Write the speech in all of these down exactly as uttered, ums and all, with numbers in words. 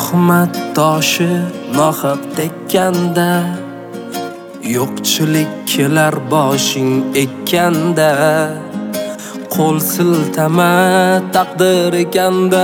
tuhmat toshi nohaq tekkanda, yo'qchilik kelar boshing ekkanda, qo'l siltama taqdir ekanda,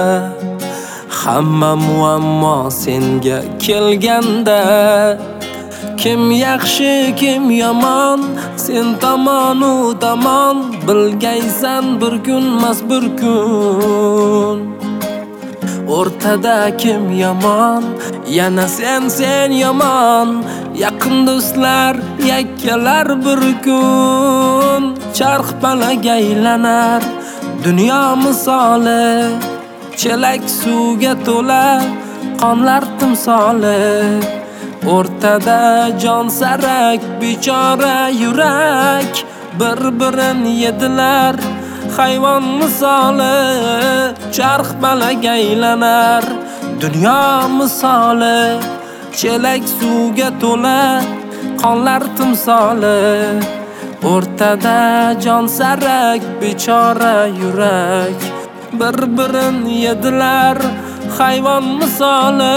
hamma muammo senga kelganda, kim yaxshi kim yomon sen tomon u tomon bilgaysan bir kunmas bir kun. O'rtada kim yomon yana sen sen yomon, yaqin do'stlar yakkalar bir kun. Charx palaga aylanar dunyo misoli, chelak suvga to'la qonlar timsoli. O'rtada jon sarak bechora yurak, bir-birin yedilar hayvon misoli. Charx palaga aylanar dunyo misoli, chelak suvga to'la qonlar timsoli. O'rtada jon sarak bechora yurak, bir-birin yedilar hayvon misoli.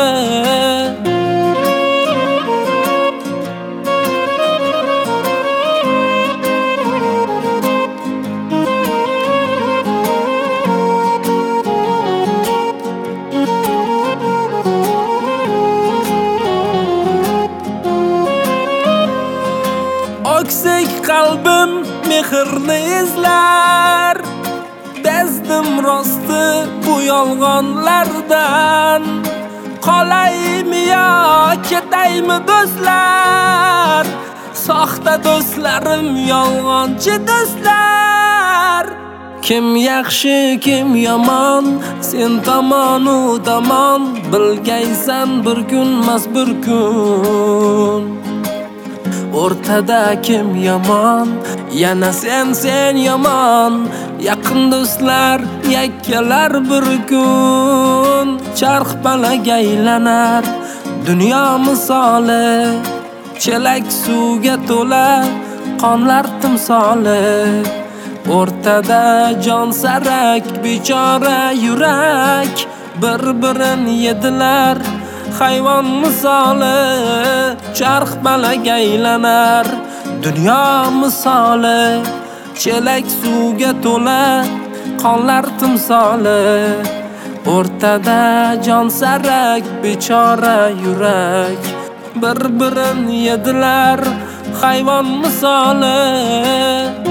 Oksik qalbim mehrni izlar, bezdim rosti bu yolg'onlardan. Qolaymi yo ketaymi do'stlar, soxta do'stlarim yolg'onchi do'stlar. Kim yaxshi kim yomon sen tomon u tomon bilgaysan bir kunmas bir kun. O'rtada kim yomon yana sen sen yomon, yaqin do'stlar yakkalar bir kun. Charx palaga aylanar dunyo misoli, chelak suvga to'la qonlar timsoli. O'rtada jon sarak bechora yurak, bir-birin yedilar hayvon misoli. Charx palaga aylanar dunyo misoli, chelak suvga to'la qonlar timsoli. O'rtada jon sarak bechora yurak, bir-birin yedilar hayvon misoli.